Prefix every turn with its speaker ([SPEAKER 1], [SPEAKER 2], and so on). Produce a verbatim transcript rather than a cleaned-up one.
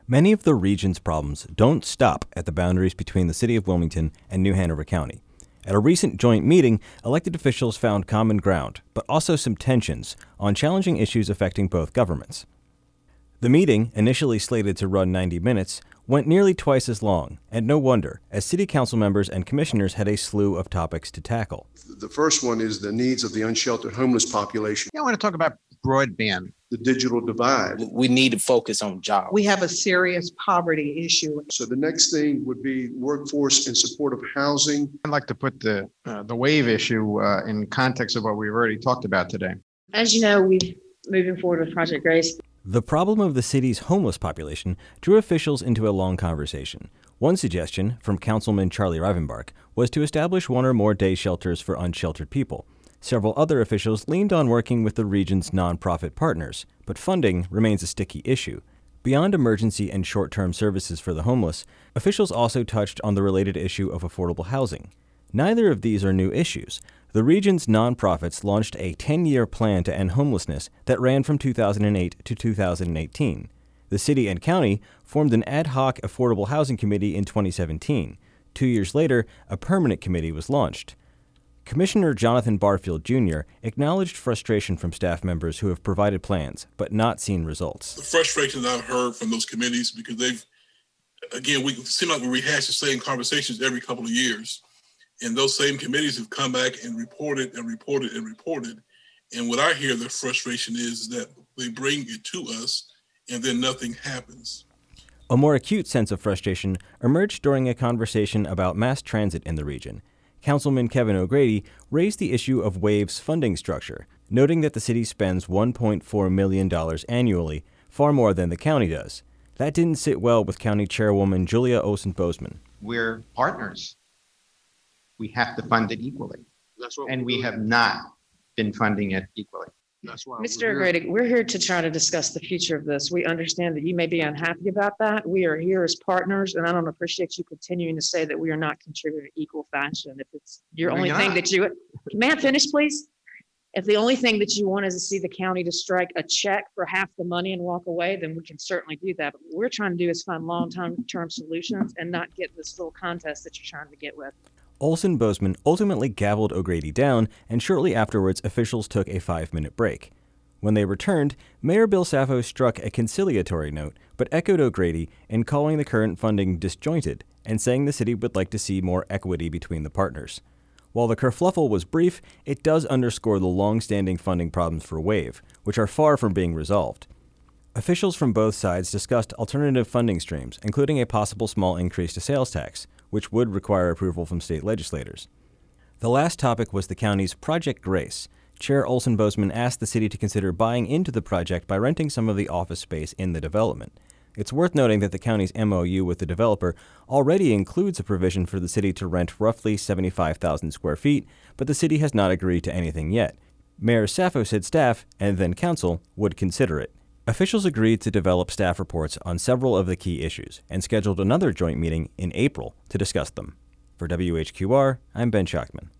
[SPEAKER 1] Many of the region's problems don't stop at the boundaries between the city of Wilmington and New Hanover County. At a recent joint meeting, elected officials found common ground, but also some tensions on challenging issues affecting both governments. The meeting, initially slated to run ninety minutes, went nearly twice as long, and no wonder, as city council members and commissioners had a slew of topics to tackle.
[SPEAKER 2] The first one is the needs of the unsheltered homeless population.
[SPEAKER 3] Yeah, I want to talk about broadband.
[SPEAKER 2] The digital divide.
[SPEAKER 4] We need to focus on jobs.
[SPEAKER 5] We have a serious poverty issue.
[SPEAKER 2] So the next thing would be workforce in support of housing.
[SPEAKER 3] I'd like to put the uh, the wave issue uh, in context of what we've already talked about today.
[SPEAKER 6] As you know, we're moving forward with Project Grace.
[SPEAKER 1] The problem of the city's homeless population drew officials into a long conversation. One suggestion, from Councilman Charlie Rivenbark, was to establish one or more day shelters for unsheltered people. Several other officials leaned on working with the region's nonprofit partners, but funding remains a sticky issue. Beyond emergency and short-term services for the homeless, officials also touched on the related issue of affordable housing. Neither of these are new issues. The region's nonprofits launched a ten-year plan to end homelessness that ran from two thousand eight to two thousand eighteen. The city and county formed an ad hoc affordable housing committee in twenty seventeen. Two years later, a permanent committee was launched. Commissioner Jonathan Barfield Junior acknowledged frustration from staff members who have provided plans but not seen results.
[SPEAKER 7] The frustration that I've heard from those committees, because they've, again, we seem like we rehash the same conversations every couple of years. And those same committees have come back and reported and reported and reported. And what I hear their frustration is that they bring it to us and then nothing happens.
[SPEAKER 1] A more acute sense of frustration emerged during a conversation about mass transit in the region. Councilman Kevin O'Grady raised the issue of WAVE's funding structure, noting that the city spends one point four million dollars annually, far more than the county does. That didn't sit well with County Chairwoman Julia Olson-Bozeman.
[SPEAKER 3] We're partners. We have to fund it equally.
[SPEAKER 2] That's what
[SPEAKER 3] And we
[SPEAKER 2] doing.
[SPEAKER 3] have not been funding it equally.
[SPEAKER 2] That's why
[SPEAKER 6] Mister
[SPEAKER 2] we're here.
[SPEAKER 6] O'Grady, we're here to try to discuss the future of this. We understand that you may be unhappy about that. We are here as partners, and I don't appreciate you continuing to say that we are not contributing in equal fashion. If it's your
[SPEAKER 3] We're
[SPEAKER 6] only thing
[SPEAKER 3] not.
[SPEAKER 6] that you, may I finish, please? If the only thing that you want is to see the county to strike a check for half the money and walk away, then we can certainly do that. But what we're trying to do is find long-term term solutions and not get this little contest that you're trying to get with.
[SPEAKER 1] Olson-Bozeman ultimately gavelled O'Grady down, and shortly afterwards, officials took a five-minute break. When they returned, Mayor Bill Saffo struck a conciliatory note, but echoed O'Grady in calling the current funding disjointed and saying the city would like to see more equity between the partners. While the kerfluffle was brief, it does underscore the long-standing funding problems for WAVE, which are far from being resolved. Officials from both sides discussed alternative funding streams, including a possible small increase to sales tax, which would require approval from state legislators. The last topic was the county's Project Grace. Chair Olson-Bozeman asked the city to consider buying into the project by renting some of the office space in the development. It's worth noting that the county's M O U with the developer already includes a provision for the city to rent roughly seventy-five thousand square feet, but the city has not agreed to anything yet. Mayor Saffo said staff, and then council, would consider it. Officials agreed to develop staff reports on several of the key issues and scheduled another joint meeting in April to discuss them. For W H Q R, I'm Ben Schachtman.